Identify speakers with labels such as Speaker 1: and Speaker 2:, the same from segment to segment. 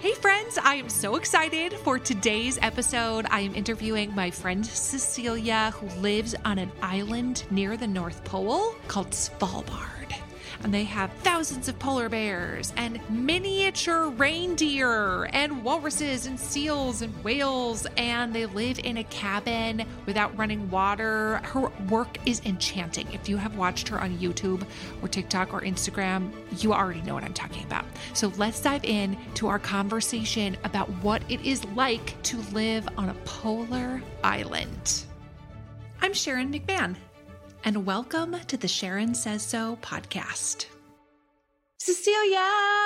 Speaker 1: Hey friends, I am so excited for today's episode. I am interviewing my friend Cecilia, who lives on an island near the North Pole called Svalbard. And they have thousands of polar bears and miniature reindeer and walruses and seals and whales. And they live in a cabin without running water. Her work is enchanting. If you have watched her on YouTube or TikTok or Instagram, you already know what I'm talking about. So let's dive in to our conversation about what it is like to live on a polar island. I'm Sharon McMahon, and welcome to the Sharon Says So podcast. Cecilia,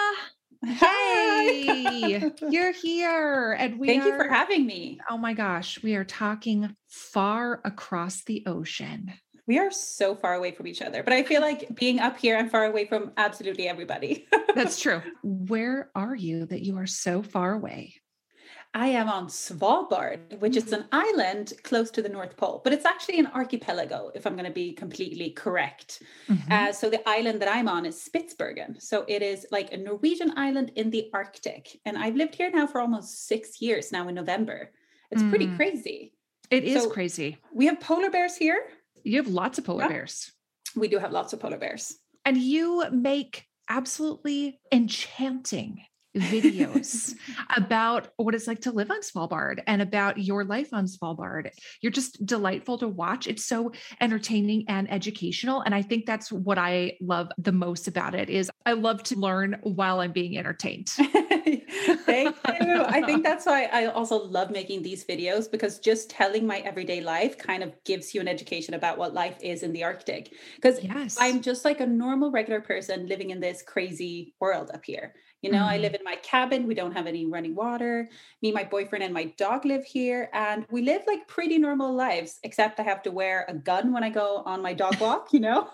Speaker 1: hey, you're here. And
Speaker 2: Thank you for having me.
Speaker 1: Oh my gosh, we are talking far across the ocean.
Speaker 2: We are so far away from each other, but I feel like being up here, I'm far away from absolutely everybody.
Speaker 1: That's true. Where are you that you are so far away?
Speaker 2: I am on Svalbard, which is an island close to the North Pole, but it's actually an archipelago, if I'm going to be completely correct. So the island that I'm on is Spitsbergen. So it is like a Norwegian island in the Arctic. And I've lived here now for almost 6 years now in November. It's pretty crazy.
Speaker 1: It is crazy.
Speaker 2: We have polar bears here.
Speaker 1: You have lots of polar bears.
Speaker 2: We do have lots of polar bears.
Speaker 1: And you make absolutely enchanting videos about what it's like to live on Svalbard and about your life on Svalbard. You're just delightful to watch. It's so entertaining and educational. And I think that's what I love the most about it is I love to learn while I'm being entertained.
Speaker 2: Thank you. I think that's why I also love making these videos, because just telling my everyday life kind of gives you an education about what life is in the Arctic. Because I'm just like a normal, regular person living in this crazy world up here. You know, I live in my cabin. We don't have any running water. Me, my boyfriend, and my dog live here. And we live like pretty normal lives, except I have to wear a gun when I go on my dog walk, you know?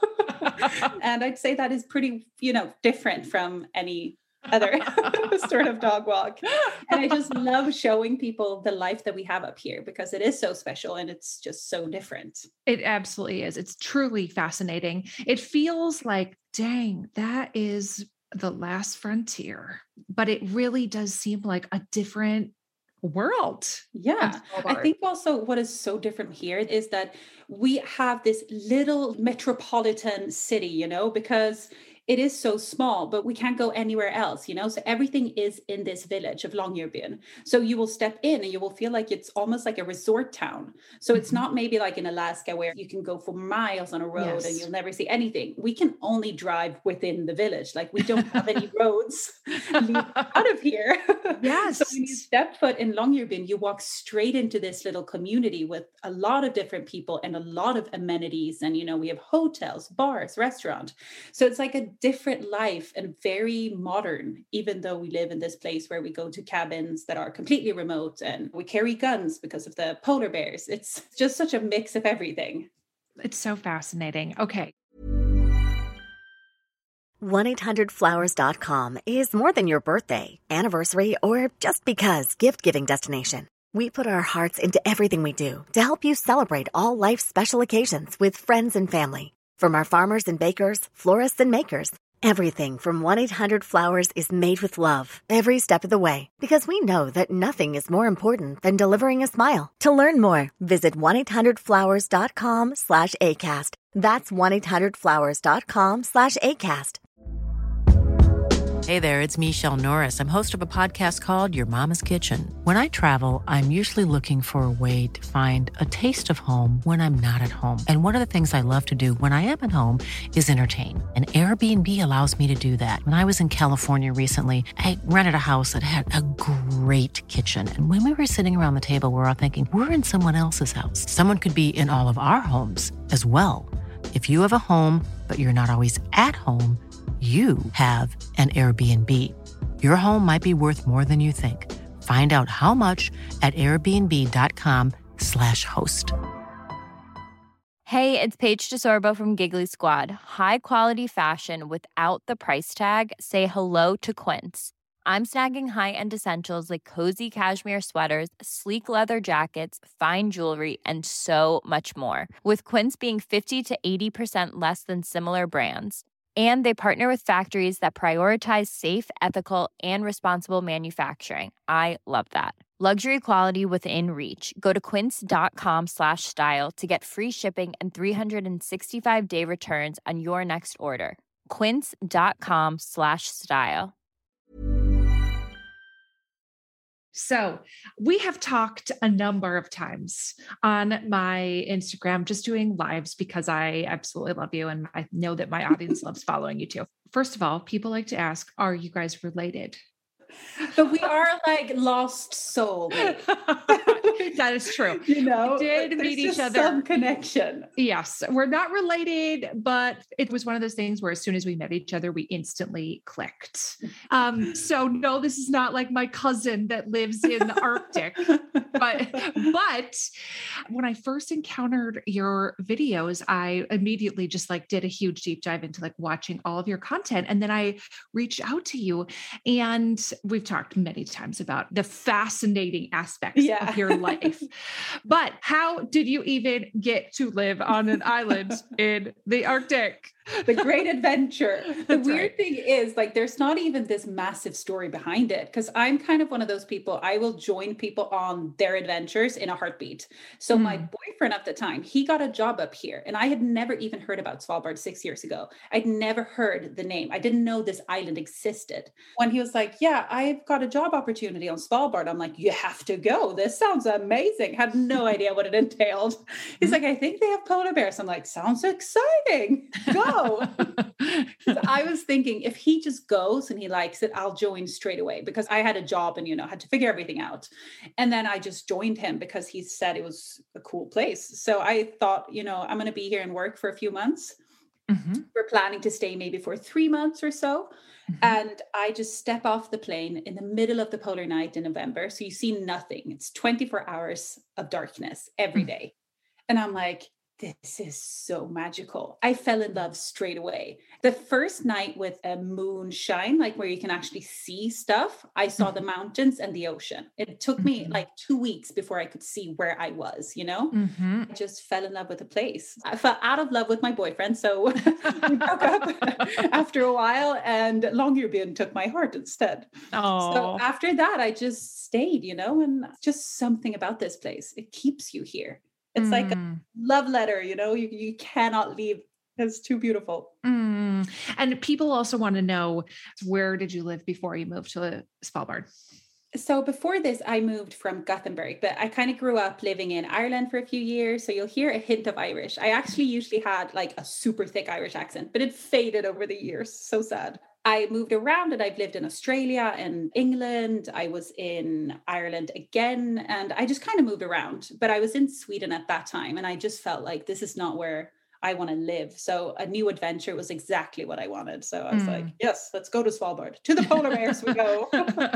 Speaker 2: And I'd say that is pretty, different from any other sort of dog walk. And I just love showing people the life that we have up here because it is so special and it's just so different.
Speaker 1: It absolutely is. It's truly fascinating. It feels like, dang, that is the last frontier, but it really does seem like a different world.
Speaker 2: Yeah. I think also what is so different here is that we have this little metropolitan city, because it is so small, but we can't go anywhere else, So everything is in this village of Longyearbyen. So you will step in and you will feel like it's almost like a resort town. So it's not maybe like in Alaska where you can go for miles on a road and you'll never see anything. We can only drive within the village. Like we don't have any roads out of here.
Speaker 1: Yes.
Speaker 2: So when you step foot in Longyearbyen, you walk straight into this little community with a lot of different people and a lot of amenities. And, we have hotels, bars, restaurant. So it's like a different life and very modern, even though we live in this place where we go to cabins that are completely remote and we carry guns because of the polar bears. It's just such a mix of everything.
Speaker 1: It's so fascinating. Okay.
Speaker 3: 1-800-Flowers.com is more than your birthday, anniversary, or just because gift-giving destination. We put our hearts into everything we do to help you celebrate all life's special occasions with friends and family. From our farmers and bakers, florists and makers, everything from 1-800-Flowers is made with love every step of the way, because we know that nothing is more important than delivering a smile. To learn more, visit 1-800-Flowers.com/ACAST. That's 1-800-Flowers.com/ACAST.
Speaker 4: Hey there, it's Michelle Norris. I'm host of a podcast called Your Mama's Kitchen. When I travel, I'm usually looking for a way to find a taste of home when I'm not at home. And one of the things I love to do when I am at home is entertain. And Airbnb allows me to do that. When I was in California recently, I rented a house that had a great kitchen. And when we were sitting around the table, we were all thinking, we're in someone else's house. Someone could be in all of our homes as well. If you have a home, but you're not always at home, you have an Airbnb. Your home might be worth more than you think. Find out how much at airbnb.com/host.
Speaker 5: Hey, it's Paige DeSorbo from Giggly Squad. High quality fashion without the price tag. Say hello to Quince. I'm snagging high-end essentials like cozy cashmere sweaters, sleek leather jackets, fine jewelry, and so much more. With Quince being 50 to 80% less than similar brands. And they partner with factories that prioritize safe, ethical, and responsible manufacturing. I love that. Luxury quality within reach. Go to quince.com/style to get free shipping and 365-day returns on your next order. Quince.com/style.
Speaker 1: So we have talked a number of times on my Instagram, just doing lives because I absolutely love you. And I know that my audience loves following you too. First of all, people like to ask, are you guys related?
Speaker 2: But we are like lost soul.
Speaker 1: That is true.
Speaker 2: You know,
Speaker 1: we did meet each other.
Speaker 2: Some connection.
Speaker 1: Yes. We're not related, but it was one of those things where as soon as we met each other, we instantly clicked. So no, this is not like my cousin that lives in the Arctic, but when I first encountered your videos, I immediately just like did a huge deep dive into like watching all of your content. And then I reached out to you, and we've talked many times about the fascinating aspects of your life. But how did you even get to live on an island in the Arctic?
Speaker 2: The great adventure. The weird thing is, like, there's not even this massive story behind it, because I'm kind of one of those people, I will join people on their adventures in a heartbeat. So my boyfriend at the time, he got a job up here, and I had never even heard about Svalbard 6 years ago. I'd never heard the name. I didn't know this island existed. When he was like, yeah, I've got a job opportunity on Svalbard, I'm like, you have to go. This sounds amazing. Had no idea what it entailed. He's like, I think they have polar bears. I'm like, sounds exciting. Go. I was thinking, if he just goes and he likes it, I'll join straight away, because I had a job and, had to figure everything out. And then I just joined him because he said it was a cool place. So I thought, I'm going to be here and work for a few months. We're planning to stay maybe for 3 months or so. And I just step off the plane in the middle of the polar night in November. So you see nothing. It's 24 hours of darkness every day. And I'm like, this is so magical. I fell in love straight away. The first night with a moonshine, like where you can actually see stuff, I saw the mountains and the ocean. It took me like 2 weeks before I could see where I was, I just fell in love with the place. I fell out of love with my boyfriend. So we broke up after a while, and Longyearbyen took my heart instead. So after that, I just stayed, and just something about this place. It keeps you here. It's like a love letter, you cannot leave. It's too beautiful.
Speaker 1: And people also want to know, where did you live before you moved to Svalbard?
Speaker 2: So before this, I moved from Gothenburg, but I kind of grew up living in Ireland for a few years. So you'll hear a hint of Irish. I actually usually had like a super thick Irish accent, but it faded over the years. So sad. I moved around, and I've lived in Australia and England. I was in Ireland again, and I just kind of moved around. But I was in Sweden at that time, and I just felt like this is not where I want to live. So a new adventure was exactly what I wanted. So I was like, yes, let's go to Svalbard. To the polar bears we go.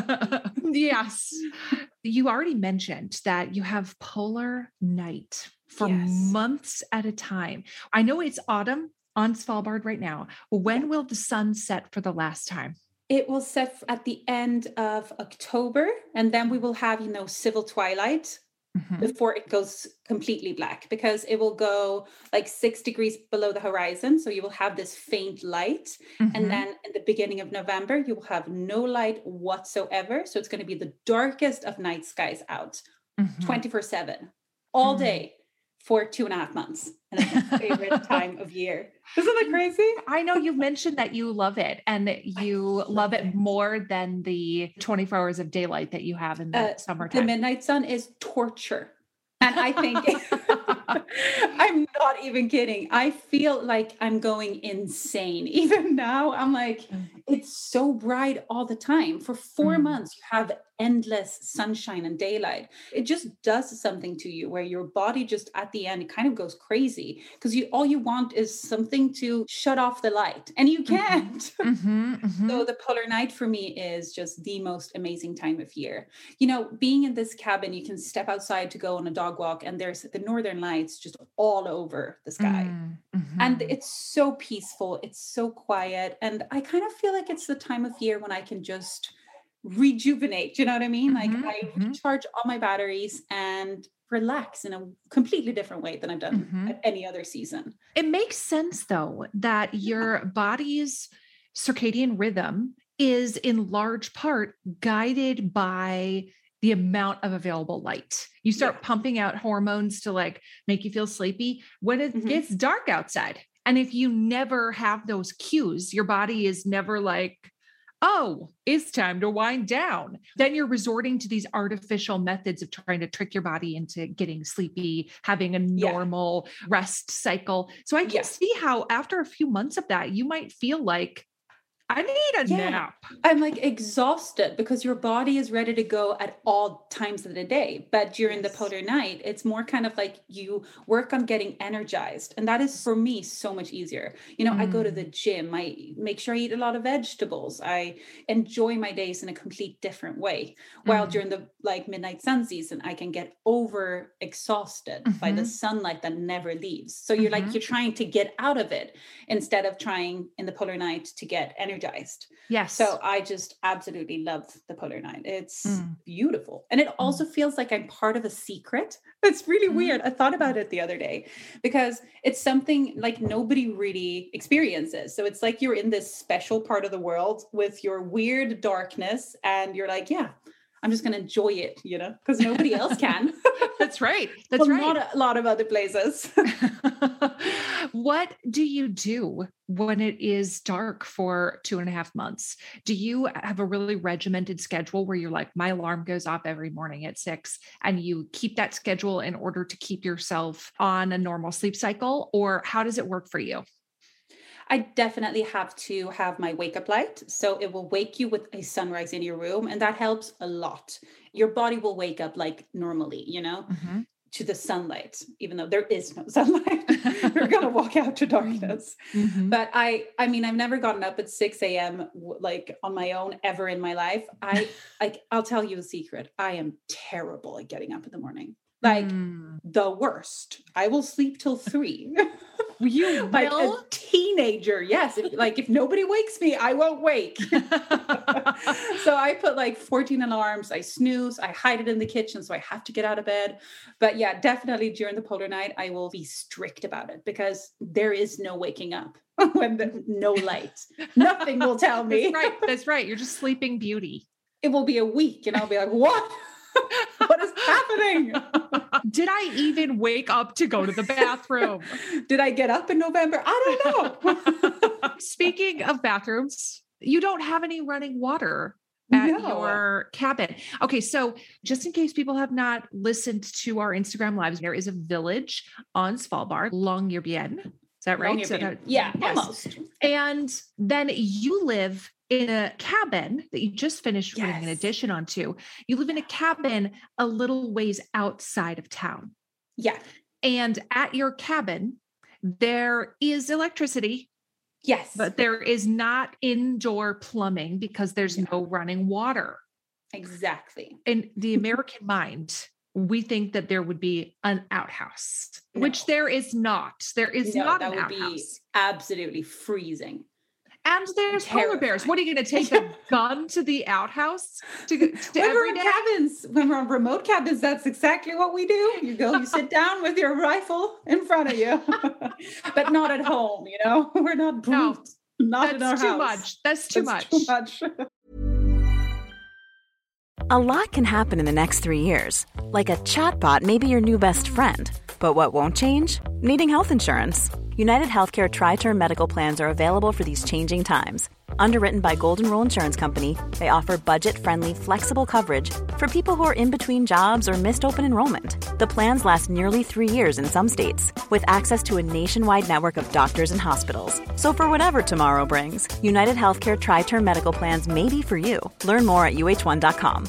Speaker 1: Yes. You already mentioned that you have polar night for months at a time. I know it's autumn on Svalbard right now. When will the sun set for the last time?
Speaker 2: It will set at the end of October, and then we will have, civil twilight before it goes completely black, because it will go like 6 degrees below the horizon. So you will have this faint light. And then in the beginning of November, you will have no light whatsoever. So it's going to be the darkest of night skies out 24/7 all day for 2.5 months. And it's my favorite time of year. Isn't that crazy?
Speaker 1: I know you've mentioned that you love it, and you love it more than the 24 hours of daylight that you have in the summertime.
Speaker 2: The midnight sun is torture. And I think I'm not even kidding. I feel like I'm going insane. Even now, I'm like, it's so bright all the time. For 4 months, you have endless sunshine and daylight. It just does something to you where your body just at the end, it kind of goes crazy, because all you want is something to shut off the light, and you can't. So the polar night for me is just the most amazing time of year. Being in this cabin, you can step outside to go on a dog walk, and there's the northern lights just all over the sky. And it's so peaceful. It's so quiet. And I kind of feel like it's the time of year when I can just rejuvenate. You know what I mean? Like I recharge all my batteries, and relax in a completely different way than I've done at any other season.
Speaker 1: It makes sense though, that your body's circadian rhythm is in large part guided by the amount of available light. You start pumping out hormones to like make you feel sleepy when it gets dark outside. And if you never have those cues, your body is never like, oh, it's time to wind down. Then you're resorting to these artificial methods of trying to trick your body into getting sleepy, having a normal rest cycle. So I can see how after a few months of that, you might feel like, I need a nap.
Speaker 2: I'm like exhausted because your body is ready to go at all times of the day. But during the polar night, it's more kind of like you work on getting energized. And that is for me so much easier. You know, I go to the gym, I make sure I eat a lot of vegetables. I enjoy my days in a complete different way. While during the like midnight sun season, I can get over exhausted by the sunlight that never leaves. So you're like, you're trying to get out of it instead of trying in the polar night to get energized.
Speaker 1: Yes.
Speaker 2: So I just absolutely love the polar night. It's beautiful. And it also feels like I'm part of a secret. It's really weird. I thought about it the other day because it's something like nobody really experiences. So it's like you're in this special part of the world with your weird darkness and you're like, yeah, I'm just going to enjoy it, you know, because nobody else can.
Speaker 1: That's right. That's right.
Speaker 2: Not a lot of other places.
Speaker 1: What do you do when it is dark for 2.5 months? Do you have a really regimented schedule where you're like, my alarm goes off every morning at 6 and you keep that schedule in order to keep yourself on a normal sleep cycle? Or how does it work for you?
Speaker 2: I definitely have to have my wake up light. So it will wake you with a sunrise in your room. And that helps a lot. Your body will wake up like normally, you know, to the sunlight, even though there is no sunlight. You're going to walk out to darkness. But I mean, I've never gotten up at 6 a.m. like on my own ever in my life. I'll tell you a secret. I am terrible at getting up in the morning. Like the worst. I will sleep till 3.
Speaker 1: You
Speaker 2: like a teenager. Yes. If nobody wakes me, I won't wake. So I put like 14 alarms. I snooze. I hide it in the kitchen. So I have to get out of bed. But yeah, definitely during the polar night, I will be strict about it because there is no waking up when there's no light. Nothing will tell me.
Speaker 1: That's right. You're just sleeping beauty.
Speaker 2: It will be a week and I'll be like, what? What is happening?
Speaker 1: Did I even wake up to go to the bathroom?
Speaker 2: Did I get up in November? I don't know.
Speaker 1: Speaking of bathrooms, you don't have any running water at your cabin. Okay. So just in case people have not listened to our Instagram lives, there is a village on Svalbard, Longyearbyen. Is that right?
Speaker 2: Yeah, almost.
Speaker 1: And then you live in a cabin that you just finished putting an addition onto. You live in a cabin a little ways outside of town.
Speaker 2: Yeah.
Speaker 1: And at your cabin, there is electricity.
Speaker 2: Yes.
Speaker 1: But there is not indoor plumbing because there's no running water.
Speaker 2: Exactly.
Speaker 1: In the American mind, we think that there would be an outhouse, which there is not. There is not an outhouse. That would be
Speaker 2: absolutely freezing.
Speaker 1: And there's polar bears. What are you going to take a gun to the outhouse to every day?
Speaker 2: When we're on remote cabins, that's exactly what we do. You sit down with your rifle in front of you, but not at home. You know, we're not.
Speaker 1: No,
Speaker 2: not in our house.
Speaker 1: Too much. That's too much.
Speaker 2: Too much.
Speaker 6: A lot can happen in the next 3 years. Like a chatbot may be your new best friend. But what won't change? Needing health insurance. United Healthcare Tri-Term Medical Plans are available for these changing times. Underwritten by Golden Rule Insurance Company, they offer budget-friendly, flexible coverage for people who are in between jobs or missed open enrollment. The plans last nearly 3 years in some states, with access to a nationwide network of doctors and hospitals. So for whatever tomorrow brings, United Healthcare Tri-Term Medical Plans may be for you. Learn more at uh1.com.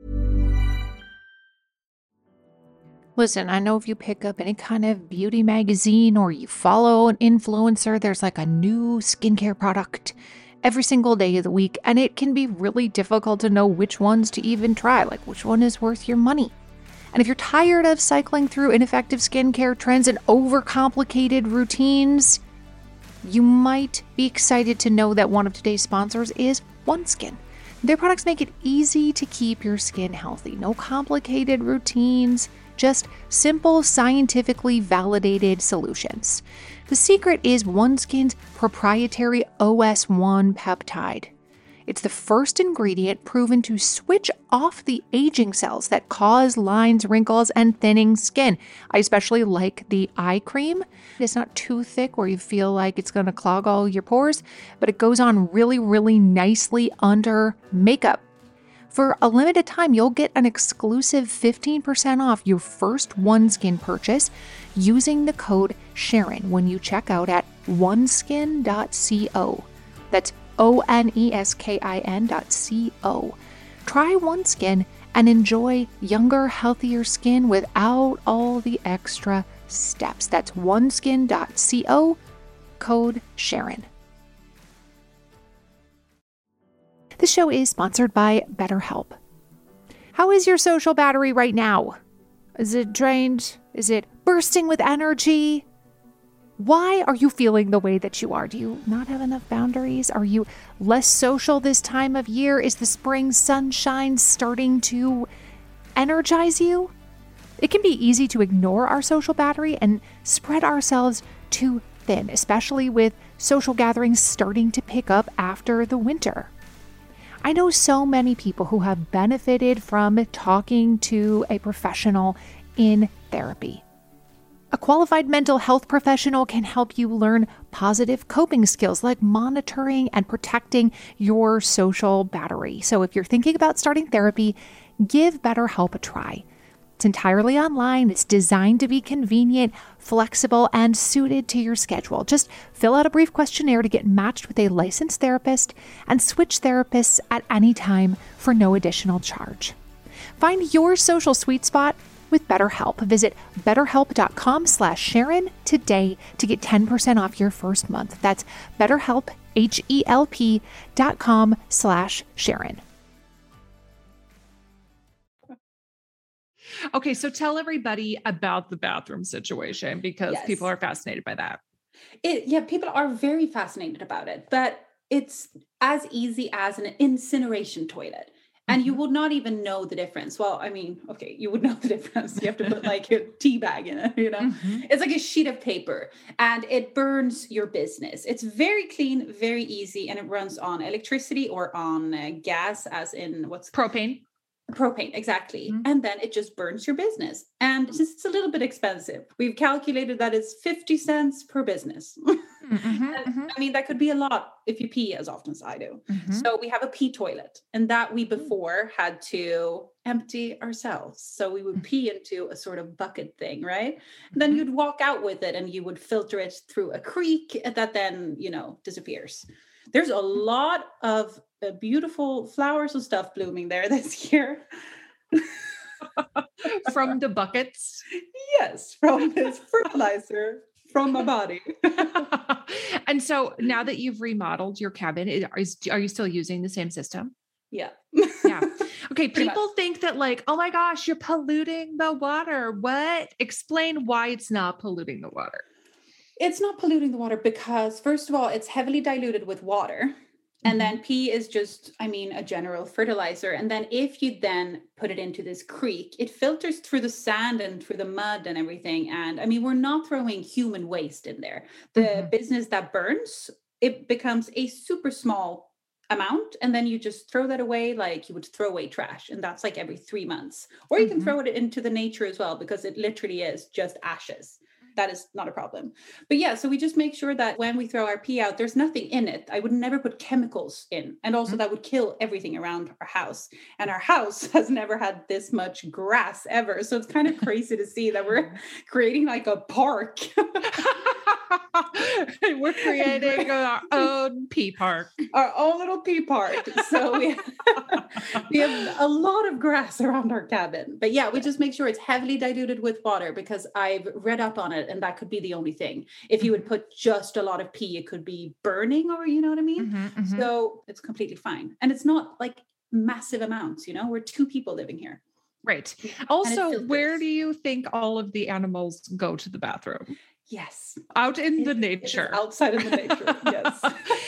Speaker 4: Listen, I know if you pick up any kind of beauty magazine or you follow an influencer, there's like a new skincare product every single day of the week, and it can be really difficult to know which ones to even try, like which one is worth your money. And if you're tired of cycling through ineffective skincare trends and overcomplicated routines, you might be excited to know that one of today's sponsors is OneSkin.
Speaker 1: Their products make it easy to keep your skin healthy. No complicated routines, just simple, scientifically validated solutions. The secret is OneSkin's proprietary OS1 peptide. It's the first ingredient proven to switch off the aging cells that cause lines, wrinkles, and thinning skin. I especially like the eye cream. It's not too thick where you feel like it's going to clog all your pores, but it goes on really, really nicely under makeup. For a limited time, you'll get an exclusive 15% off your first OneSkin purchase using the code Sharon when you check out at oneskin.co. That's oneskin.co. Try OneSkin and enjoy younger, healthier skin without all the extra steps. That's oneskin.co, code Sharon. This show is sponsored by BetterHelp. How is your social battery right now? Is it drained? Is it bursting with energy? Why are you feeling the way that you are? Do you not have enough boundaries? Are you less social this time of year? Is the spring sunshine starting to energize you? It can be easy to ignore our social battery and spread ourselves too thin, especially with social gatherings starting to pick up after the winter. I know so many people who have benefited from talking to a professional in therapy. A qualified mental health professional can help you learn positive coping skills like monitoring and protecting your social battery. So if you're thinking about starting therapy, give BetterHelp a try. It's entirely online. It's designed to be convenient, flexible, and suited to your schedule. Just fill out a brief questionnaire to get matched with a licensed therapist and switch therapists at any time for no additional charge. Find your social sweet spot with BetterHelp. Visit betterhelp.com/Sharon today to get 10% off your first month. That's BetterHelp, HELP.com/Sharon.
Speaker 7: Okay, so tell everybody about the bathroom situation because people are fascinated by that.
Speaker 2: People are very fascinated about it, but it's as easy as an incineration toilet. And you would not even know the difference. Well, I mean, okay, you would know the difference. You have to put like a tea bag in it, you know? It's like a sheet of paper and it burns your business. It's very clean, very easy, and it runs on electricity or on gas, as in what's
Speaker 7: propane.
Speaker 2: Propane, exactly. And then it just burns your business. And since it's a little bit expensive, we've calculated that it's 50 cents per business. I mean, that could be a lot if you pee as often as I do. So we have a pee toilet, and that we before had to empty ourselves. So we would pee into a sort of bucket thing, right? And then you'd walk out with it and you would filter it through a creek that then, disappears. There's a lot of beautiful flowers and stuff blooming there this year.
Speaker 7: From the buckets?
Speaker 2: Yes, from this fertilizer from my body.
Speaker 7: And so now that you've remodeled your cabin, are you still using the same system?
Speaker 2: Yeah.
Speaker 7: Yeah. Okay. People think that like, oh my gosh, you're polluting the water. What? Explain why it's not polluting the water.
Speaker 2: It's not polluting the water because, first of all, it's heavily diluted with water. And then pee is just, a general fertilizer. And then if you then put it into this creek, it filters through the sand and through the mud and everything. And we're not throwing human waste in there. The business that burns, it becomes a super small amount. And then you just throw that away like you would throw away trash. And that's like every 3 months. Or you can throw it into the nature as well, because it literally is just ashes. That is not a problem. But yeah, so we just make sure that when we throw our pee out, there's nothing in it. I would never put chemicals in. And also that would kill everything around our house. And our house has never had this much grass ever. So it's kind of crazy to see that we're creating like a park.
Speaker 7: We're creating our own pee park.
Speaker 2: Our own little pee park. So we have a lot of grass around our cabin. But yeah, we just make sure it's heavily diluted with water, because I've read up on it and that could be the only thing. If you would put just a lot of pee, it could be burning, or you know what I mean? So it's completely fine. And it's not like massive amounts, we're 2 people living here.
Speaker 7: Right. Also, where do you think all of the animals go to the bathroom?
Speaker 2: Yes.
Speaker 7: Out in the nature.
Speaker 2: Outside of the nature, yes.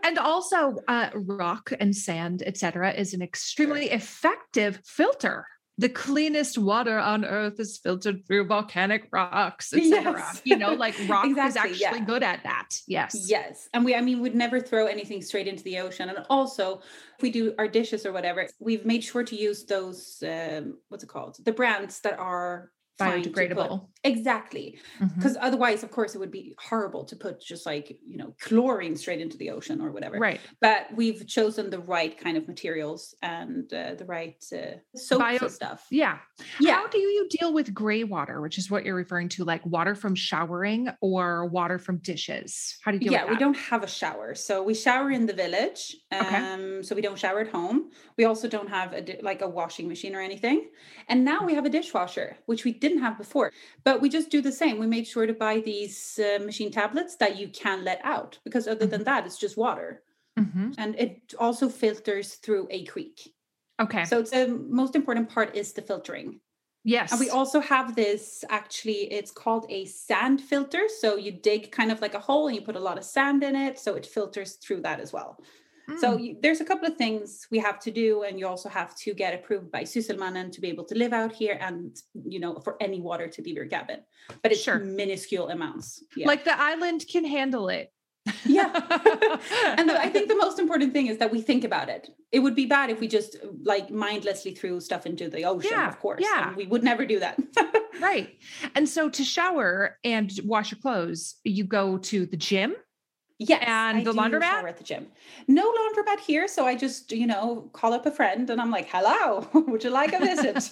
Speaker 7: And also rock and sand, etc., is an extremely effective filter. The cleanest water on earth is filtered through volcanic rocks, etc.
Speaker 2: Yes.
Speaker 7: You know, like rock is
Speaker 2: Exactly,
Speaker 7: actually good at that. Yes.
Speaker 2: Yes. And we'd never throw anything straight into the ocean. And also, if we do our dishes or whatever, we've made sure to use those, what's it called? The brands that are
Speaker 7: biodegradable.
Speaker 2: Exactly. Because otherwise, of course, it would be horrible to put just like, chlorine straight into the ocean or whatever.
Speaker 7: Right.
Speaker 2: But we've chosen the right kind of materials and the right soaps and stuff.
Speaker 7: Yeah. How do you deal with gray water, which is what you're referring to, like water from showering or water from dishes? How do you deal with that?
Speaker 2: We don't have a shower. So we shower in the village. So we don't shower at home. We also don't have a washing machine or anything. And now we have a dishwasher, which we didn't have before. But we just do the same. We made sure to buy these machine tablets that you can let out, because other than that, it's just water. And it also filters through a creek.
Speaker 7: Okay.
Speaker 2: So the most important part is the filtering.
Speaker 7: Yes. And
Speaker 2: we also have this, actually, it's called a sand filter. So you dig kind of like a hole and you put a lot of sand in it. So it filters through that as well. So there's a couple of things we have to do, and you also have to get approved by Sysselmannen to be able to live out here, and for any water to leave your cabin. But it's minuscule amounts. Yeah.
Speaker 7: Like the island can handle it.
Speaker 2: Yeah. And I think the most important thing is that we think about it. It would be bad if we just mindlessly threw stuff into the ocean, of course.
Speaker 7: Yeah.
Speaker 2: And we would never do that.
Speaker 7: Right. And so to shower and wash your clothes, you go to the gym.
Speaker 2: Yes.
Speaker 7: And the laundromat?
Speaker 2: Shower at the gym. No laundromat here. So I just, call up a friend and I'm like, hello, would you like a visit?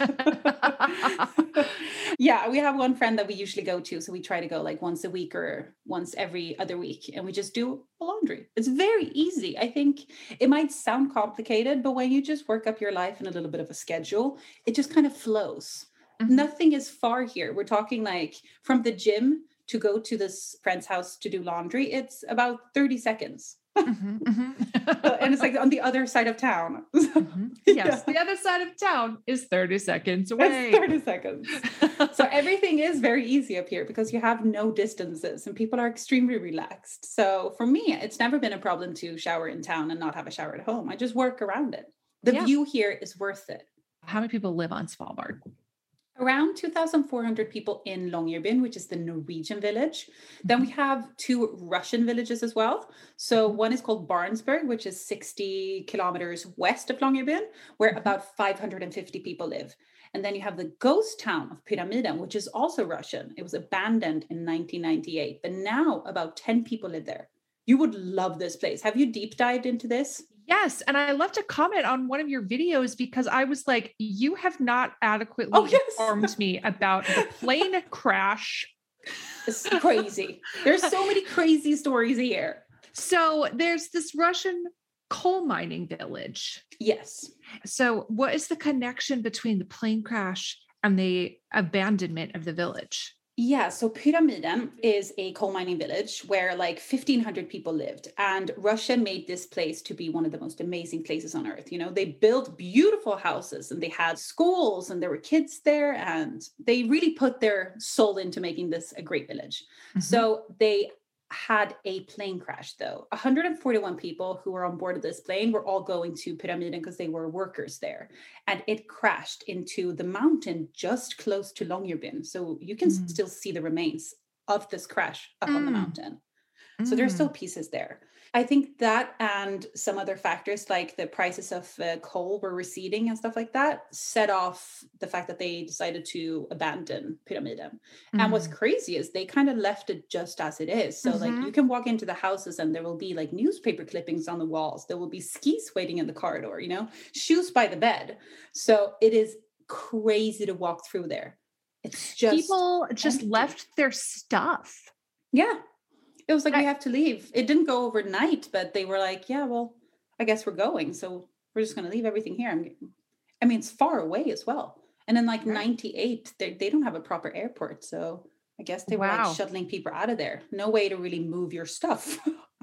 Speaker 2: Yeah, we have one friend that we usually go to. So we try to go like once a week or once every other week. And we just do laundry. It's very easy. I think it might sound complicated, but when you just work up your life in a little bit of a schedule, it just kind of flows. Nothing is far here. We're talking like from the gym to go to this friend's house to do laundry, it's about 30 seconds. And it's like on the other side of town.
Speaker 7: Yes, the other side of town is 30 seconds away.
Speaker 2: It's 30 seconds. So everything is very easy up here because you have no distances and people are extremely relaxed. So for me, it's never been a problem to shower in town and not have a shower at home. I just work around it. The view here is worth it.
Speaker 7: How many people live on Svalbard?
Speaker 2: Around 2,400 people in Longyearbyen, which is the Norwegian village. Then we have 2 Russian villages as well. So one is called Barentsburg, which is 60 kilometers west of Longyearbyen, where about 550 people live. And then you have the ghost town of Pyramiden, which is also Russian. It was abandoned in 1998, but now about 10 people live there. You would love this place. Have you deep dived into this?
Speaker 7: Yes. And I love to comment on one of your videos because I was like, you have not adequately informed me about the plane crash.
Speaker 2: It's crazy. There's so many crazy stories here.
Speaker 7: So there's this Russian coal mining village.
Speaker 2: Yes.
Speaker 7: So what is the connection between the plane crash and the abandonment of the village?
Speaker 2: Yeah, so Pyramiden is a coal mining village where like 1,500 people lived, and Russia made this place to be one of the most amazing places on earth. They built beautiful houses and they had schools and there were kids there, and they really put their soul into making this a great village. So they had a plane crash though. 141 people who were on board of this plane were all going to Pyramiden because they were workers there. And it crashed into the mountain just close to Longyearbyen. So you can still see the remains of this crash up on the mountain. So there's still pieces there. I think that and some other factors like the prices of coal were receding and stuff like that set off the fact that they decided to abandon Pyramiden. And what's crazy is they kind of left it just as it is. So like you can walk into the houses and there will be like newspaper clippings on the walls. There will be skis waiting in the corridor, shoes by the bed. So it is crazy to walk through there. It's just
Speaker 7: people just left their stuff.
Speaker 2: Yeah. It was like, we have to leave. It didn't go overnight, but they were like, yeah, well, I guess we're going. So we're just going to leave everything here. I mean, it's far away as well. And in like 98, they don't have a proper airport. So I guess they were like shuttling people out of there. No way to really move your stuff.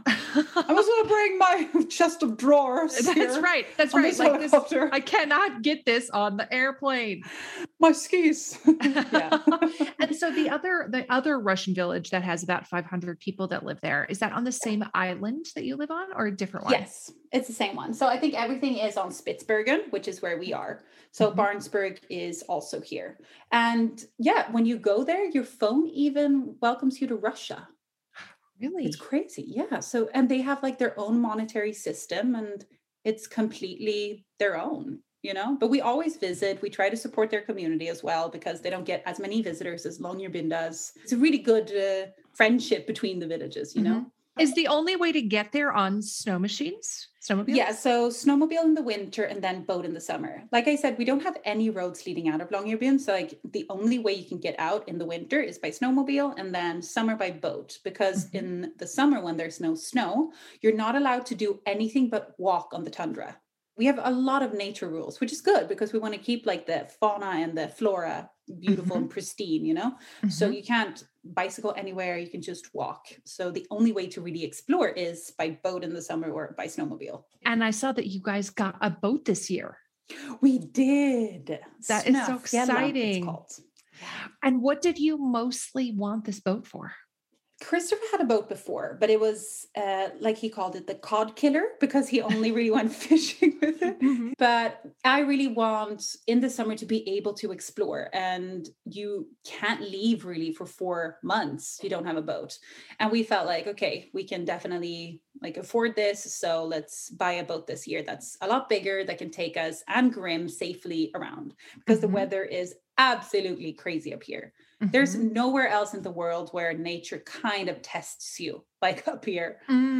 Speaker 2: I was going to bring my chest of drawers.
Speaker 7: That's right. That's right. Like this, I cannot get this on the airplane.
Speaker 2: My skis. Yeah.
Speaker 7: And so the other Russian village that has about 500 people that live there, is that on the same island that you live on or a different one?
Speaker 2: Yes, it's the same one. So I think everything is on Spitsbergen, which is where we are. So Barentsburg is also here. And yeah, when you go there, your phone even welcomes you to Russia.
Speaker 7: Really?
Speaker 2: It's crazy. Yeah. So, and they have like their own monetary system and it's completely their own, but we always visit. We try to support their community as well because they don't get as many visitors as Longyearbyen does. It's a really good friendship between the villages,
Speaker 7: Is the only way to get there on snow machines? Snowmobiles?
Speaker 2: Yeah, so snowmobile in the winter and then boat in the summer. Like I said, we don't have any roads leading out of Longyearbyen. So like the only way you can get out in the winter is by snowmobile and then summer by boat. Because in the summer when there's no snow, you're not allowed to do anything but walk on the tundra. We have a lot of nature rules, which is good because we want to keep like the fauna and the flora beautiful and pristine, So you can't bicycle anywhere. You can just walk. So the only way to really explore is by boat in the summer or by snowmobile.
Speaker 7: And I saw that you guys got a boat this year.
Speaker 2: We did.
Speaker 7: That is so exciting.
Speaker 2: It's called.
Speaker 7: And what did you mostly want this boat for?
Speaker 2: Christopher had a boat before, but it was like he called it the cod killer because he only really went fishing with it. But I really want in the summer to be able to explore, and you can't leave really for 4 months. You don't have a boat. And we felt like, okay, we can definitely like afford this. So let's buy a boat this year that's a lot bigger that can take us and Grim safely around because the weather is absolutely crazy up here. There's nowhere else in the world where nature kind of tests you like up here.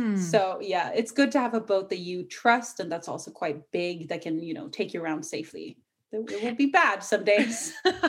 Speaker 2: So yeah, it's good to have a boat that you trust and that's also quite big that can, take you around safely. It will be bad some days.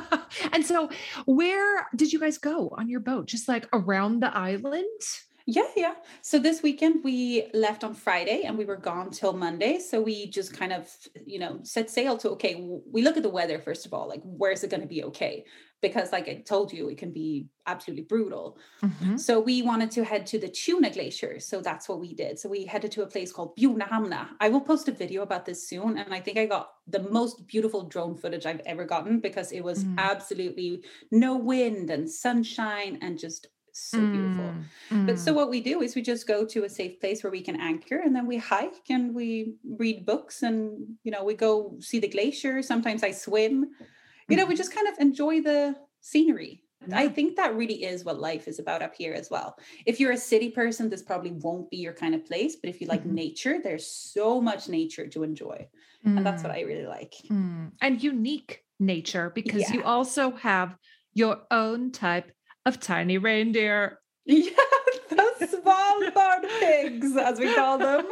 Speaker 7: And so where did you guys go on your boat? Just like around the island?
Speaker 2: Yeah. So this weekend we left on Friday and we were gone till Monday. So we just kind of, set sail to, okay, we look at the weather, first of all, like, where's it going to be okay? Because like I told you, it can be absolutely brutal. So we wanted to head to the Tuna Glacier. So that's what we did. So we headed to a place called Bjornehamna. I will post a video about this soon. And I think I got the most beautiful drone footage I've ever gotten because it was absolutely no wind and sunshine and just so beautiful. But so what we do is we just go to a safe place where we can anchor and then we hike and we read books and, we go see the glacier. Sometimes I swim, we just kind of enjoy the scenery. I think that really is what life is about up here as well. If you're a city person, this probably won't be your kind of place, but if you like nature, there's so much nature to enjoy. And that's what I really like.
Speaker 7: And unique nature because you also have your own type of tiny reindeer.
Speaker 2: Yeah, the Svalbard pigs, as we call them.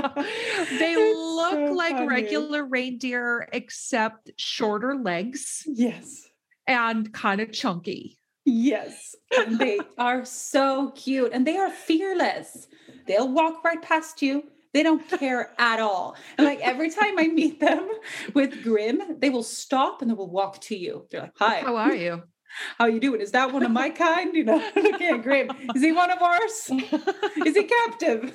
Speaker 7: They look like regular reindeer, except shorter legs.
Speaker 2: Yes.
Speaker 7: And kind of chunky.
Speaker 2: Yes. And they are so cute. And they are fearless. They'll walk right past you. They don't care at all. And like every time I meet them with Grim, they will stop and they will walk to you. They're like, hi.
Speaker 7: How are you?
Speaker 2: How you doing? Is that one of my kind? Okay, great. Is he one of ours? Is he captive?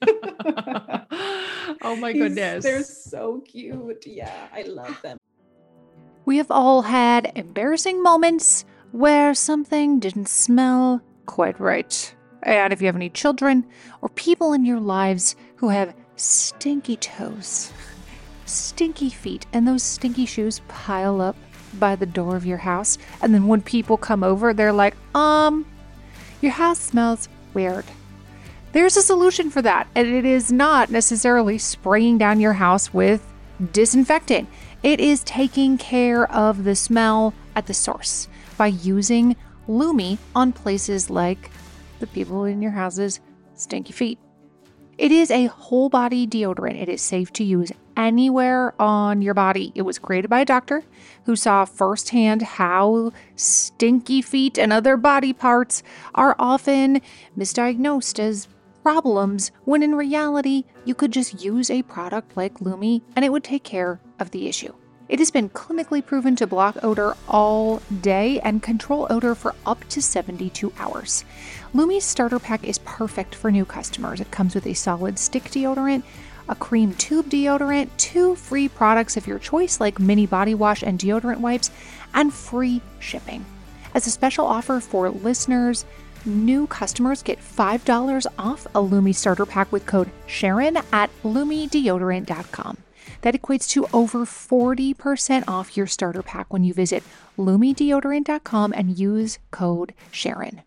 Speaker 7: Oh my goodness.
Speaker 2: They're so cute. Yeah, I love them.
Speaker 8: We have all had embarrassing moments where something didn't smell quite right. And if you have any children or people in your lives who have stinky toes, stinky feet, and those stinky shoes pile up by the door of your house, and then when people come over, they're like, your house smells weird. There's a solution for that, and it is not necessarily spraying down your house with disinfectant. It is taking care of the smell at the source by using Lume on places like the people in your house's stinky feet. It is a whole body deodorant. It is safe to use anywhere on your body. It was created by a doctor who saw firsthand how stinky feet and other body parts are often misdiagnosed as problems, when in reality, you could just use a product like Lume and it would take care of the issue. It has been clinically proven to block odor all day and control odor for up to 72 hours. Lumi's starter pack is perfect for new customers. It comes with a solid stick deodorant, a cream tube deodorant, 2 free products of your choice like mini body wash and deodorant wipes, and free shipping. As a special offer for listeners, new customers get $5 off a Lumi starter pack with code Sharon at lumideodorant.com. That equates to over 40% off your starter pack when you visit lumideodorant.com and use code Sharon.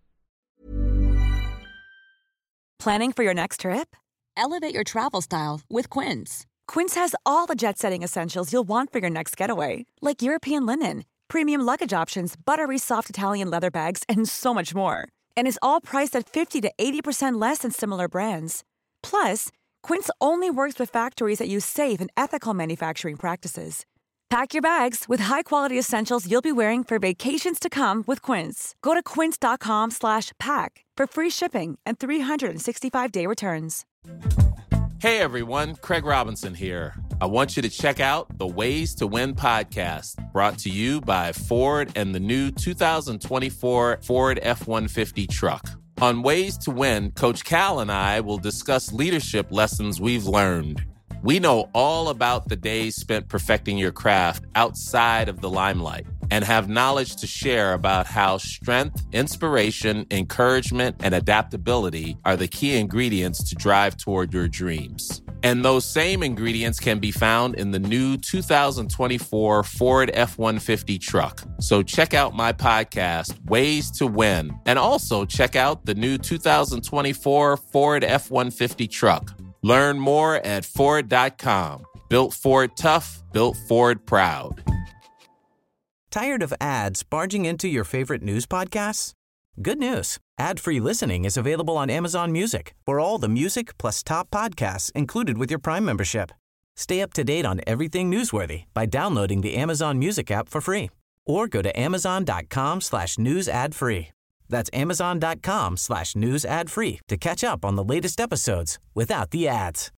Speaker 6: Planning for your next trip? Elevate your travel style with Quince. Quince has all the jet-setting essentials you'll want for your next getaway, like European linen, premium luggage options, buttery soft Italian leather bags, and so much more. And is all priced at 50 to 80% less than similar brands. Plus, Quince only works with factories that use safe and ethical manufacturing practices. Pack your bags with high-quality essentials you'll be wearing for vacations to come with Quince. Go to quince.com/pack for free shipping and 365-day returns.
Speaker 9: Hey everyone, Craig Robinson here. I want you to check out the Ways to Win podcast, brought to you by Ford and the new 2024 Ford F-150 truck. On Ways to Win, Coach Cal and I will discuss leadership lessons we've learned. We know all about the days spent perfecting your craft outside of the limelight and have knowledge to share about how strength, inspiration, encouragement, and adaptability are the key ingredients to drive toward your dreams. And those same ingredients can be found in the new 2024 Ford F-150 truck. So check out my podcast, Ways to Win, and also check out the new 2024 Ford F-150 truck. Learn more at Ford.com. Built Ford tough, built Ford proud.
Speaker 10: Tired of ads barging into your favorite news podcasts? Good news. Ad-free listening is available on Amazon Music for all the music plus top podcasts included with your Prime membership. Stay up to date on everything newsworthy by downloading the Amazon Music app for free or go to amazon.com/news ad free. That's amazon.com/news ad free to catch up on the latest episodes without the ads.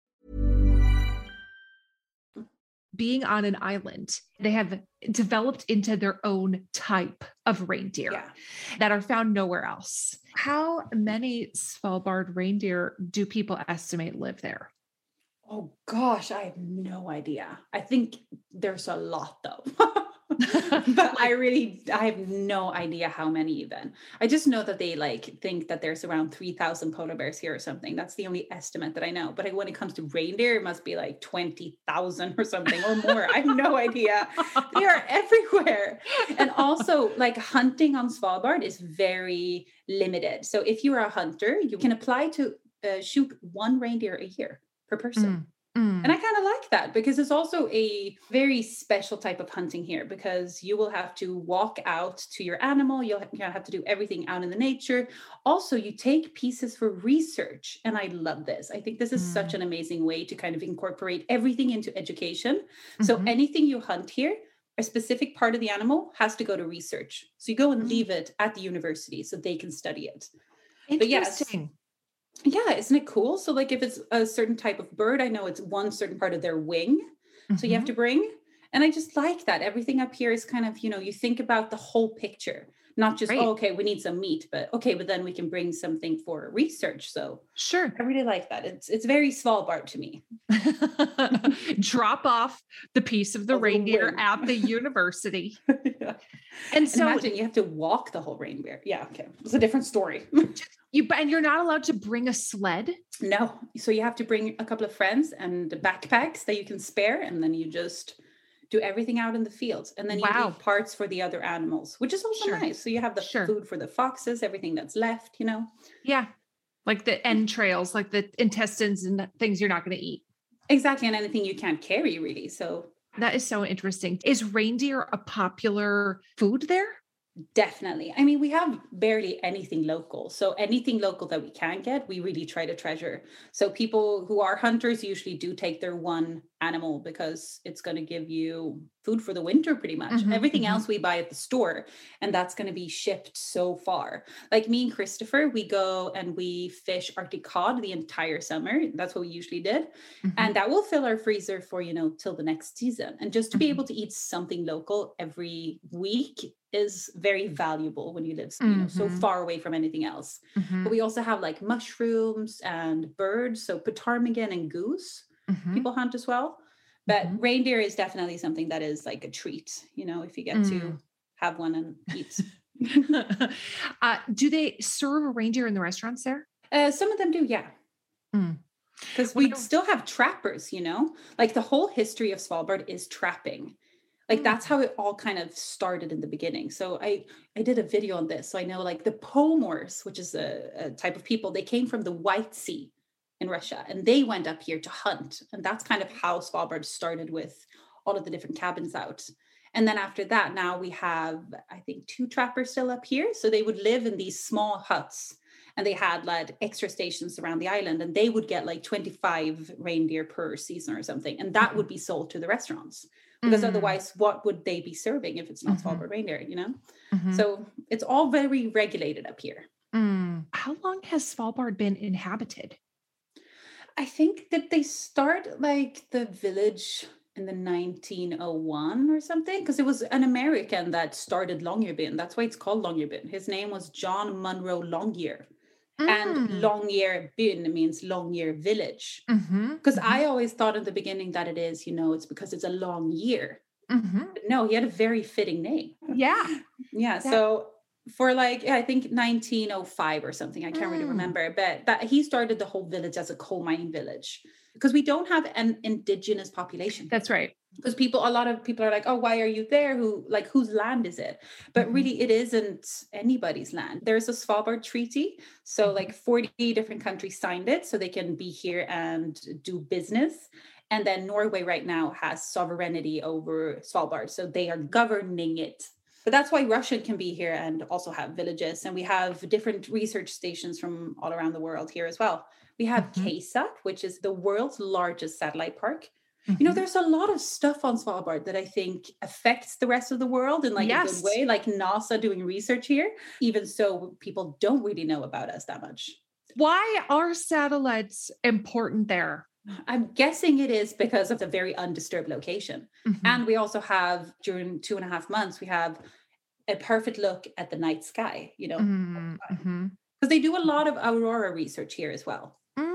Speaker 7: Being on an island, they have developed into their own type of reindeer that are found nowhere else. How many Svalbard reindeer do people estimate live there?
Speaker 2: Oh gosh, I have no idea. I think there's a lot though. But I have no idea how many even. I just know that they think that there's around 3,000 polar bears here or something. That's the only estimate that I know. But when it comes to reindeer, it must be like 20,000 or something or more. I have no idea. They are everywhere. And also hunting on Svalbard is very limited. So if you're a hunter, you can apply to shoot 1 reindeer a year per person. And I kind of like that because it's also a very special type of hunting here because you will have to walk out to your animal. You'll have to do everything out in the nature. Also, you take pieces for research. And I love this. I think this is such an amazing way to kind of incorporate everything into education. So anything you hunt here, a specific part of the animal has to go to research. So you go and leave it at the university so they can study it.
Speaker 7: Interesting.
Speaker 2: Yeah, isn't it cool? So if it's a certain type of bird, I know it's one certain part of their wing. So you have to bring, and I just like that. Everything up here is kind of, you think about the whole picture, not just, okay, we need some meat, but then we can bring something for research. So
Speaker 7: sure.
Speaker 2: I really like that. It's very Svalbard to me.
Speaker 7: Drop off the piece of the reindeer at the university.
Speaker 2: Yeah.
Speaker 7: And so
Speaker 2: imagine you have to walk the whole reindeer. Yeah. Okay. It's a different story.
Speaker 7: And you're not allowed to bring a sled?
Speaker 2: No. So you have to bring a couple of friends and backpacks that you can spare. And then you just do everything out in the fields. And then you leave parts for the other animals, which is also nice. So you have the food for the foxes, everything that's left,
Speaker 7: Yeah. Like the entrails, like the intestines and things you're not going to eat.
Speaker 2: Exactly. And anything you can't carry really. So
Speaker 7: that is so interesting. Is reindeer a popular food there?
Speaker 2: Definitely. I mean, we have barely anything local. So anything local that we can get, we really try to treasure. So people who are hunters usually do take their 1 animal because it's going to give you food for the winter pretty much. Everything else we buy at the store, and that's going to be shipped so far. Like me and Christopher, we go and we fish Arctic cod the entire summer. That's what we usually did. And that will fill our freezer for, till the next season. And just to be able to eat something local every week is very valuable when you live so far away from anything else. But we also have like mushrooms and birds, so ptarmigan and goose people hunt as well. But reindeer is definitely something that is like a treat, if you get to have one and eat.
Speaker 7: Do they serve a reindeer in the restaurants there?
Speaker 2: Some of them do, yeah. Because we still have trappers, like the whole history of Svalbard is trapping. Like that's how it all kind of started in the beginning. So I did a video on this. So I know like the Pomors, which is a type of people, they came from the White Sea in Russia, and they went up here to hunt. And that's kind of how Svalbard started, with all of the different cabins out. And then after that, now we have, I think, 2 trappers still up here. So they would live in these small huts, and they had like extra stations around the island, and they would get like 25 reindeer per season or something. And that would be sold to the restaurants, because otherwise what would they be serving if it's not Svalbard reindeer, So it's all very regulated up here.
Speaker 7: How long has Svalbard been inhabited?
Speaker 2: I think that they start like the village in the 1901 or something, because it was an American that started Longyearbyen. That's why it's called Longyearbyen. His name was John Munro Longyear. And Longyearbyen means long year village. Because I always thought in the beginning that it is, it's because it's a long year. But no, he had a very fitting name. Yeah. So for like, I think 1905 or something, I can't really remember, but that he started the whole village as a coal mining village, because we don't have an indigenous population.
Speaker 7: That's right.
Speaker 2: Because a lot of people are like, oh, why are you there? Whose land is it? But really it isn't anybody's land. There's a Svalbard Treaty. So like 40 different countries signed it so they can be here and do business. And then Norway right now has sovereignty over Svalbard. So they are governing it. But that's why Russia can be here and also have villages. And we have different research stations from all around the world here as well. We have KSAT, which is the world's largest satellite park. There's a lot of stuff on Svalbard that I think affects the rest of the world in like a good way, like NASA doing research here. Even so, people don't really know about us that much.
Speaker 7: Why are satellites important there?
Speaker 2: I'm guessing it is because of the very undisturbed location. And we also have, during 2.5 months, we have a perfect look at the night sky, because they do a lot of aurora research here as well.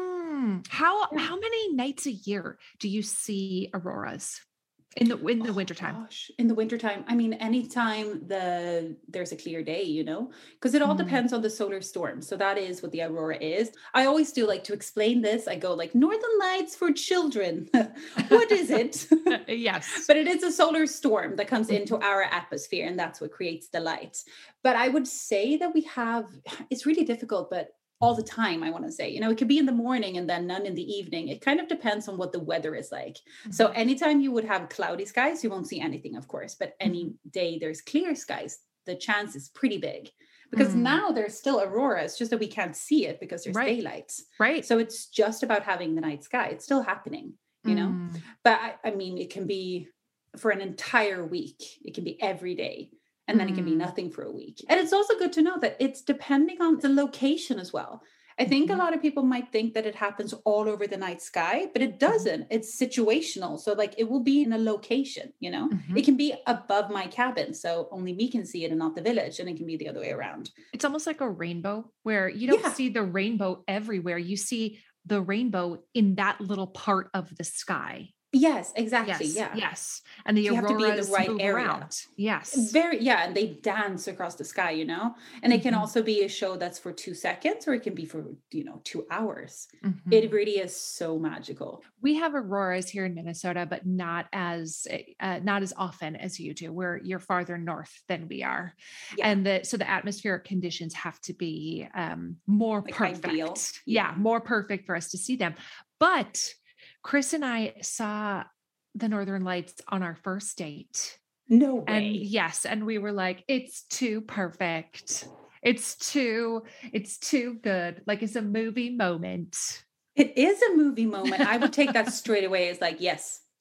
Speaker 7: How many nights a year do you see auroras in the wintertime?
Speaker 2: Gosh, in the wintertime, I mean, anytime there's a clear day, because it all depends on the solar storm. So that is what the aurora is. I always do like to explain this. I go like, Northern Lights for children. What is it?
Speaker 7: Yes.
Speaker 2: But it is a solar storm that comes into our atmosphere, and that's what creates the light. But I would say that it's really difficult, but all the time, I want to say, it could be in the morning and then none in the evening. It kind of depends on what the weather is like. So anytime you would have cloudy skies, you won't see anything, of course. But any day there's clear skies, the chance is pretty big. Because now there's still aurora. It's just that we can't see it because there's daylight.
Speaker 7: Right.
Speaker 2: So it's just about having the night sky. It's still happening, But I mean, it can be for an entire week. It can be every day. And then it can be nothing for a week. And it's also good to know that it's depending on the location as well. I think a lot of people might think that it happens all over the night sky, but it doesn't. It's situational. So like it will be in a location, It can be above my cabin. So only me can see it and not the village. And it can be the other way around.
Speaker 7: It's almost like a rainbow where you don't see the rainbow everywhere. You see the rainbow in that little part of the sky.
Speaker 2: Yes, exactly.
Speaker 7: Yes. And the auroras have to be in the right area. Around. Yes.
Speaker 2: And they dance across the sky, and it can also be a show that's for 2 seconds, or it can be for, 2 hours. It really is so magical.
Speaker 7: We have auroras here in Minnesota, but not as often as you do. You're farther north than we are. Yeah. And so the atmospheric conditions have to be more perfect. Ideal. Yeah, more perfect for us to see them. But Chris and I saw the Northern Lights on our first date.
Speaker 2: No way.
Speaker 7: And yes. And we were like, it's too perfect. It's too good. Like it's a movie moment.
Speaker 2: It is a movie moment. I would take that straight away as like, yes,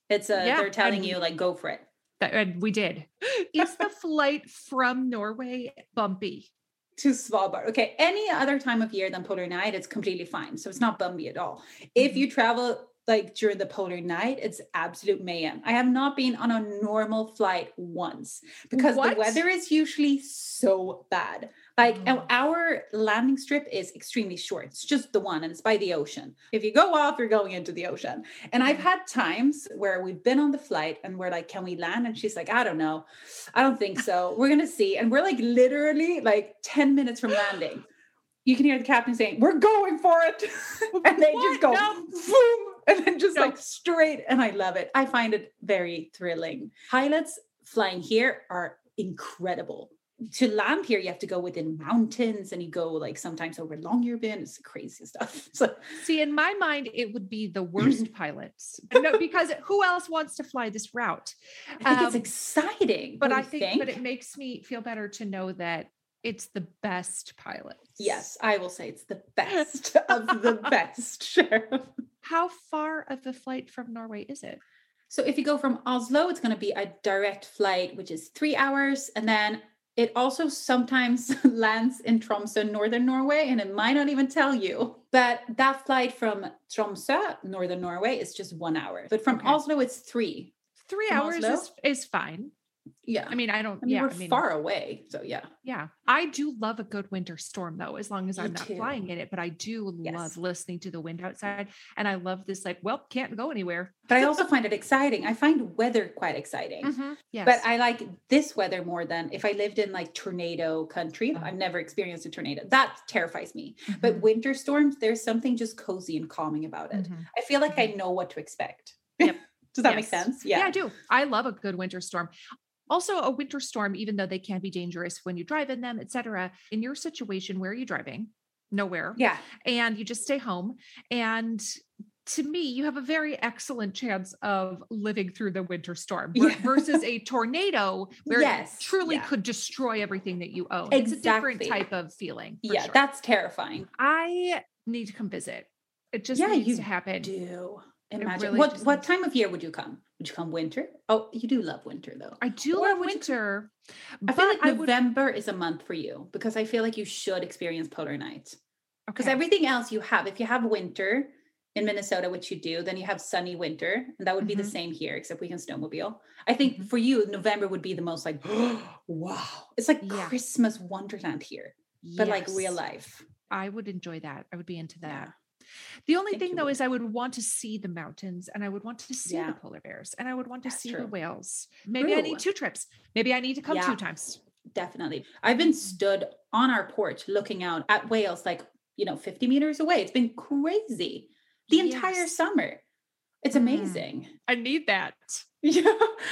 Speaker 2: It's they're telling you like, go for it.
Speaker 7: And we did. Is the flight from Norway bumpy?
Speaker 2: To Svalbard. Okay. Any other time of year than polar night, it's completely fine. So it's not bumpy at all. If you travel like during the polar night, it's absolute mayhem. I have not been on a normal flight once because the weather is usually so bad. Like our landing strip is extremely short. It's just the one and it's by the ocean. If you go off, you're going into the ocean. And I've had times where we've been on the flight and we're like, can we land? And she's like, I don't know. I don't think so. We're going to see. And we're like literally like 10 minutes from landing. You can hear the captain saying, we're going for it. And they just go, boom, and then just like straight. And I love it. I find it very thrilling. Pilots flying here are incredible. To land here, you have to go within mountains and you go like sometimes over Longyearbyen. It's crazy stuff. So
Speaker 7: see, in my mind, it would be the worst pilots. No, because who else wants to fly this route?
Speaker 2: I think it's exciting.
Speaker 7: But but it makes me feel better to know that it's the best pilots.
Speaker 2: Yes, I will say it's the best of the best. Sure.
Speaker 7: How far of a flight from Norway is it?
Speaker 2: So if you go from Oslo, it's going to be a direct flight, which is 3 hours. And then it also sometimes lands in Tromsø, northern Norway, and it might not even tell you. But that flight from Tromsø, northern Norway, is just 1 hour. But from Oslo, it's 3.
Speaker 7: 3 hours is fine.
Speaker 2: Yeah.
Speaker 7: I mean,
Speaker 2: we're far away. So yeah.
Speaker 7: Yeah. I do love a good winter storm though, as long as I'm not flying in it, but I do love listening to the wind outside. And I love this, like, well, can't go anywhere.
Speaker 2: But I also find it exciting. I find weather quite exciting.
Speaker 7: Yes.
Speaker 2: But I like this weather more than if I lived in like tornado country. I've never experienced a tornado. That terrifies me. But winter storms, there's something just cozy and calming about it. I feel like I know what to expect.
Speaker 7: Yep.
Speaker 2: Does that make sense?
Speaker 7: Yeah, I do. I love a good winter storm. Also, a winter storm, even though they can be dangerous when you drive in them, etc. In your situation, where are you driving? Nowhere.
Speaker 2: Yeah.
Speaker 7: And you just stay home. And to me, you have a very excellent chance of living through the winter storm versus a tornado where it truly could destroy everything that you own. It's a different type of feeling.
Speaker 2: Yeah, that's terrifying.
Speaker 7: I need to come visit. It just needs to happen.
Speaker 2: Do. Imagine. Really what time of year would you come? Would you come winter? Oh, you do love winter though.
Speaker 7: I do love winter.
Speaker 2: I feel like November is a month for you because I feel like you should experience polar nights. Because everything else you have, if you have winter in Minnesota, which you do, then you have sunny winter. And that would be the same here, except we can snowmobile. I think for you, November would be the most like, wow. It's like Christmas wonderland here, but like real life.
Speaker 7: I would enjoy that. I would be into that. Yeah. The only thing though is I would want to see the mountains and I would want to see the polar bears and I would want to see the whales. Maybe I need 2 trips. Maybe I need to come 2 times.
Speaker 2: Definitely. I've been stood on our porch looking out at whales like, 50 meters away. It's been crazy the entire summer. It's amazing.
Speaker 7: I need that.
Speaker 2: Yeah.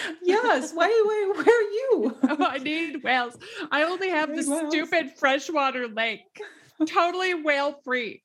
Speaker 2: Yes. Where are you?
Speaker 7: Oh, I need whales. I only have this stupid freshwater lake. Totally whale free.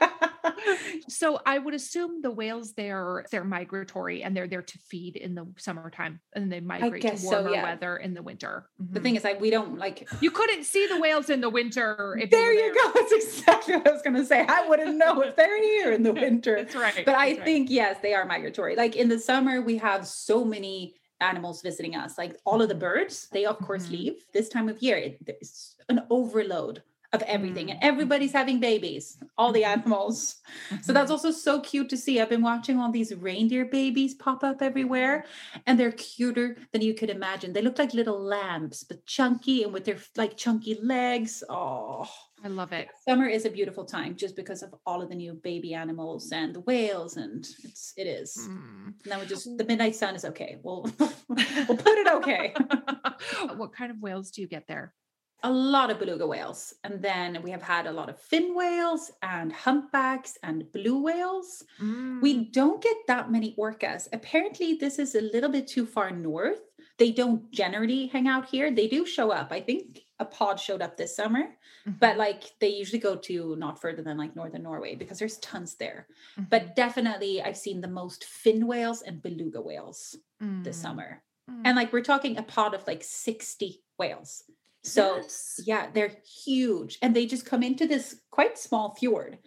Speaker 7: So I would assume the whales they're migratory and they're there to feed in the summertime and they migrate to warmer weather in the winter.
Speaker 2: The thing is we don't
Speaker 7: you couldn't see the whales in the winter.
Speaker 2: There you go. That's exactly what I was going to say. I wouldn't know if they're here in the winter.
Speaker 7: That's right.
Speaker 2: But I think, yes, they are migratory. Like in the summer, we have so many animals visiting us, like all of the birds, they of course leave this time of year. There's an overload of everything and everybody's having babies, all the animals. So that's also so cute to see. I've been watching all these reindeer babies pop up everywhere and they're cuter than you could imagine. They look like little lambs, but chunky and with their like chunky legs. Oh,
Speaker 7: I love it.
Speaker 2: Summer is a beautiful time just because of all of the new baby animals and the whales and it is. Now the midnight sun is okay. We'll put it okay.
Speaker 7: What kind of whales do you get there?
Speaker 2: A lot of beluga whales. And then we have had a lot of fin whales and humpbacks and blue whales. We don't get that many orcas. Apparently, this is a little bit too far north. They don't generally hang out here. They do show up. I think a pod showed up this summer, but like they usually go to not further than like northern Norway because there's tons there. But definitely I've seen the most fin whales and beluga whales this summer. And like we're talking a pod of like 60 whales. So yeah, they're huge and they just come into this quite small fjord.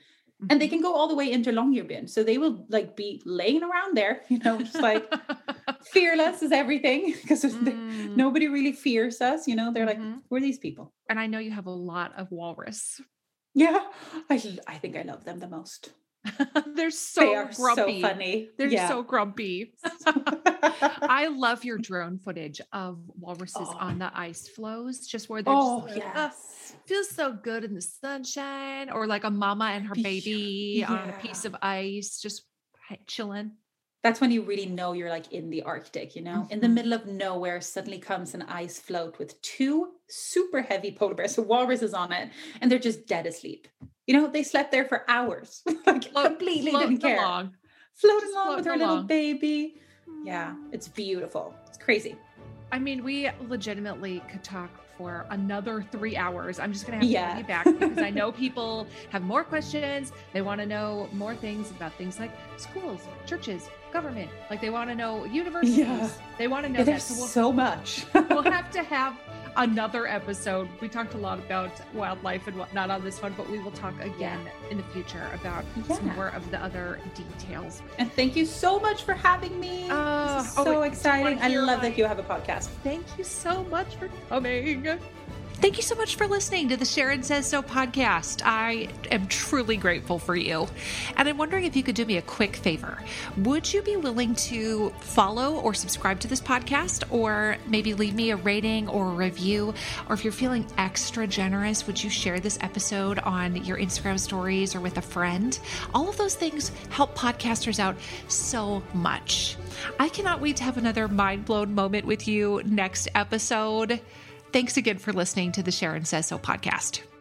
Speaker 2: And they can go all the way into Longyearbyen. So they will like be laying around there, you know, just like fearless as everything, because nobody really fears us. You know, they're like, who are these people?
Speaker 7: And I know you have a lot of walrus.
Speaker 2: Yeah. I think I love them the most.
Speaker 7: They are
Speaker 2: grumpy.
Speaker 7: So
Speaker 2: funny.
Speaker 7: They're so grumpy. I love your drone footage of walruses on the ice flows, just where they're just like, feels so good in the sunshine, or like a mama and her baby on a piece of ice, just chilling.
Speaker 2: That's when you really know you're like in the Arctic, you know, in the middle of nowhere, suddenly comes an ice float with 2 super heavy polar bears, so walruses on it, and they're just dead asleep. You know, they slept there for hours, like completely didn't care. Floating along with her little baby. Yeah, it's beautiful. It's crazy.
Speaker 7: I mean, we legitimately could talk for another 3 hours. I'm just going to have to bring you back because I know people have more questions. They want to know more things about things like schools, churches, government. Like they want to know universities. Yeah. They want to know
Speaker 2: there's
Speaker 7: that.
Speaker 2: So much.
Speaker 7: We'll have to have another episode. We talked a lot about wildlife and whatnot on this one, but we will talk again in the future about some more of the other details.
Speaker 2: And thank you so much for having me. This is so exciting. I love that you have a podcast.
Speaker 7: Thank you so much for coming.
Speaker 1: Thank you so much for listening to the Sharon Says So podcast. I am truly grateful for you. And I'm wondering if you could do me a quick favor. Would you be willing to follow or subscribe to this podcast, or maybe leave me a rating or a review? Or if you're feeling extra generous, would you share this episode on your Instagram stories or with a friend? All of those things help podcasters out so much. I cannot wait to have another mind-blown moment with you next episode. Thanks again for listening to the Sharon Says So podcast.